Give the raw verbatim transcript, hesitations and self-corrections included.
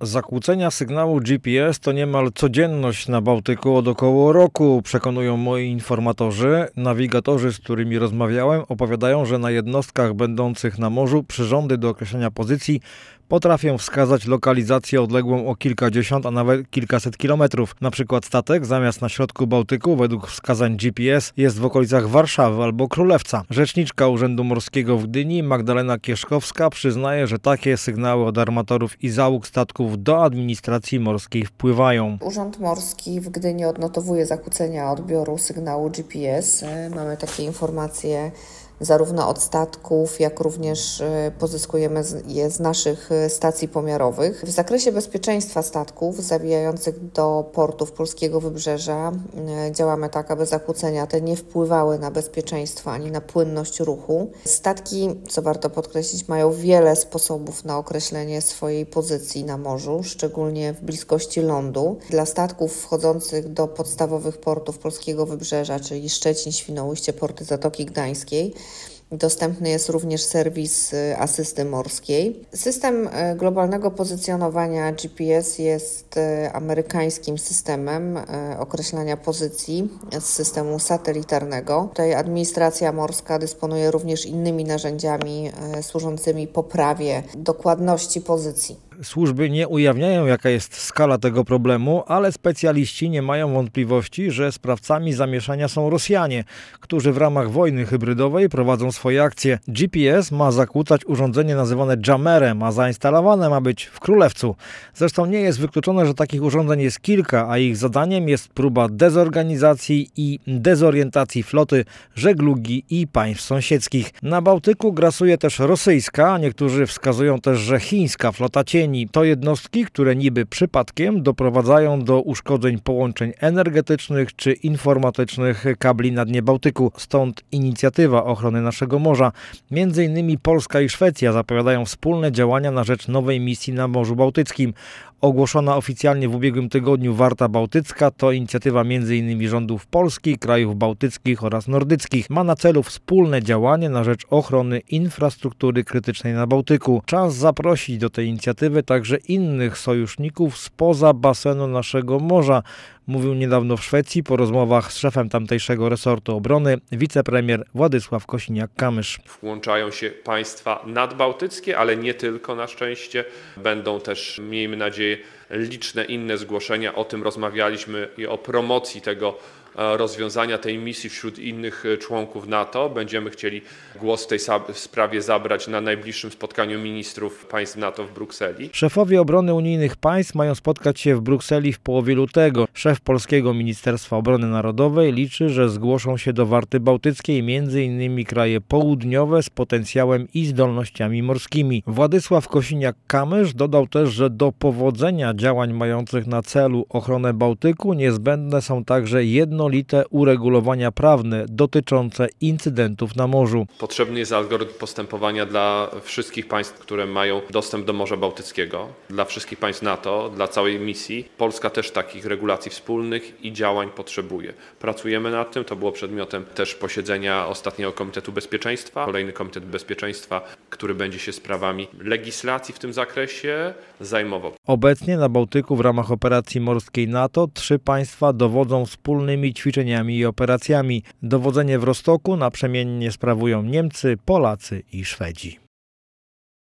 Zakłócenia sygnału G P S to niemal codzienność na Bałtyku od około roku, przekonują moi informatorzy. Nawigatorzy, z którymi rozmawiałem, opowiadają, że na jednostkach będących na morzu przyrządy do określenia pozycji potrafią wskazać lokalizację odległą o kilkadziesiąt, a nawet kilkaset kilometrów. Na przykład statek zamiast na środku Bałtyku według wskazań G P S jest w okolicach Warszawy albo Królewca. Rzeczniczka Urzędu Morskiego w Gdyni, Magdalena Kieszkowska, przyznaje, że takie sygnały od armatorów i załóg statków do administracji morskiej wpływają. Urząd Morski w Gdyni odnotowuje zakłócenia odbioru sygnału G P S. Mamy takie informacje zarówno od statków, jak również pozyskujemy je z naszych stacji pomiarowych. W zakresie bezpieczeństwa statków zawijających do portów polskiego wybrzeża działamy tak, aby zakłócenia te nie wpływały na bezpieczeństwo ani na płynność ruchu. Statki, co warto podkreślić, mają wiele sposobów na określenie swojej pozycji na morzu, szczególnie w bliskości lądu. Dla statków wchodzących do podstawowych portów polskiego wybrzeża, czyli Szczecin, Świnoujście, porty Zatoki Gdańskiej, dostępny jest również serwis asysty morskiej. System globalnego pozycjonowania G P S jest amerykańskim systemem określania pozycji z systemu satelitarnego. Tutaj administracja morska dysponuje również innymi narzędziami służącymi poprawie dokładności pozycji. Służby nie ujawniają, jaka jest skala tego problemu, ale specjaliści nie mają wątpliwości, że sprawcami zamieszania są Rosjanie, którzy w ramach wojny hybrydowej prowadzą swoje akcje. G P S ma zakłócać urządzenie nazywane jamerem, a zainstalowane ma być w Królewcu. Zresztą nie jest wykluczone, że takich urządzeń jest kilka, a ich zadaniem jest próba dezorganizacji i dezorientacji floty, żeglugi i państw sąsiedzkich. Na Bałtyku grasuje też rosyjska, a niektórzy wskazują też, że chińska flota cieni. To jednostki, które niby przypadkiem doprowadzają do uszkodzeń połączeń energetycznych czy informatycznych kabli na dnie Bałtyku. Stąd inicjatywa ochrony naszego morza. Między innymi Polska i Szwecja zapowiadają wspólne działania na rzecz nowej misji na Morzu Bałtyckim. Ogłoszona oficjalnie w ubiegłym tygodniu Warta Bałtycka to inicjatywa między innymi rządów Polski, krajów bałtyckich oraz nordyckich. Ma na celu wspólne działanie na rzecz ochrony infrastruktury krytycznej na Bałtyku. Czas zaprosić do tej inicjatywy także innych sojuszników spoza basenu naszego morza, mówił niedawno w Szwecji po rozmowach z szefem tamtejszego resortu obrony wicepremier Władysław Kosiniak-Kamysz. Włączają się państwa nadbałtyckie, ale nie tylko na szczęście. Będą też, miejmy nadzieję, liczne inne zgłoszenia. O tym rozmawialiśmy i o promocji tego rozwiązania tej misji wśród innych członków NATO. Będziemy chcieli głos w tej sprawie zabrać na najbliższym spotkaniu ministrów państw NATO w Brukseli. Szefowie obrony unijnych państw mają spotkać się w Brukseli w połowie lutego. Szef polskiego Ministerstwa Obrony Narodowej liczy, że zgłoszą się do Warty Bałtyckiej między innymi kraje południowe z potencjałem i zdolnościami morskimi. Władysław Kosiniak-Kamysz dodał też, że do powodzenia działań mających na celu ochronę Bałtyku niezbędne są także jedno jednolite uregulowania prawne dotyczące incydentów na morzu. Potrzebny jest algorytm postępowania dla wszystkich państw, które mają dostęp do Morza Bałtyckiego, dla wszystkich państw NATO, dla całej misji. Polska też takich regulacji wspólnych i działań potrzebuje. Pracujemy nad tym, to było przedmiotem też posiedzenia ostatniego Komitetu Bezpieczeństwa. Kolejny Komitet Bezpieczeństwa, który będzie się sprawami legislacji w tym zakresie zajmował. Obecnie na Bałtyku w ramach operacji morskiej NATO trzy państwa dowodzą wspólnymi ćwiczeniami i operacjami. Dowodzenie w Rostoku naprzemiennie sprawują Niemcy, Polacy i Szwedzi.